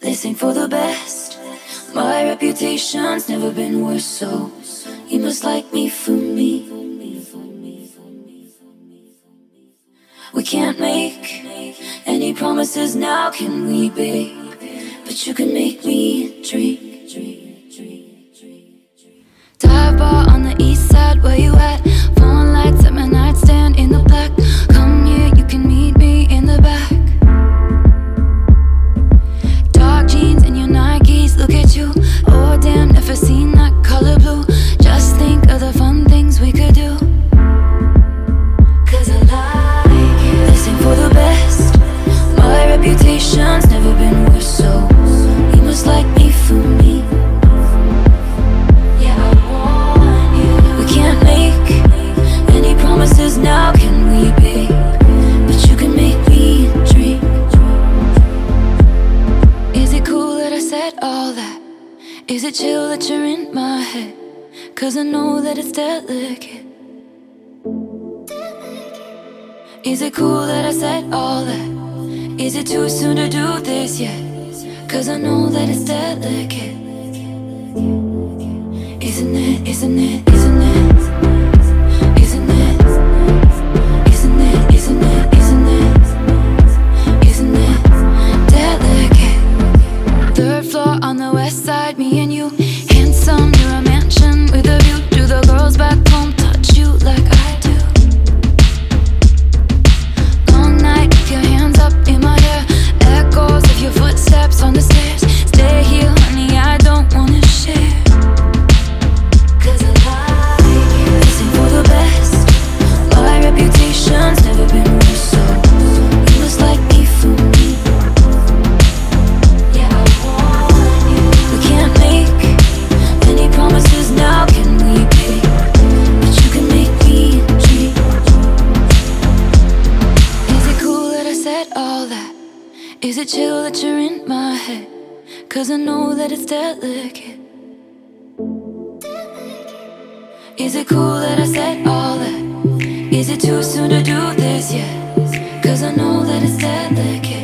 This ain't for the best. My reputation's never been worse, so you must like me for me. We can't make any promises now, can we, babe? But you can make me drink. Dive bar on the east side, where you at? Phone lights at my nightstand in the black. Come here, you can meet me in the back. Dark jeans and your Nikes, look at you. Oh damn, never seen that color blue. Just think of the fun things we could do. Cause I like it. This ain't for the best. My reputation's never been worse, so you must like me for me. Yeah, I want you. We can't make any promises now, can we, babe? But you can make me dream. Is it cool that I said all that? Is it chill that you're in my head? Cause I know that it's delicate. Is it cool that I said all that? Is it too soon to do this yet? Cause I know that it's delicate. Isn't it, isn't it, isn't it? Isn't it? Isn't it, isn't it, isn't it? Isn't it delicate? Third floor on the west side, me and you. Handsome, you're a mansion with a view. Do the girls back home touch you like I do? Long night with your hands up in my hair. Echoes of your footsteps on the stairs. Stay here, honey, I don't wanna share. Cause I like it. This ain't for the best. My reputation's never been worse, so you must like me for me. Yeah, I want you. We can't make any promises now, can we, babe? But you can make me dream. Is it cool that I said all that? Is it chill that you're in my head? Cause I know that it's delicate. Is it cool that I said all that? Is it too soon to do this yet? Cause I know that it's delicate.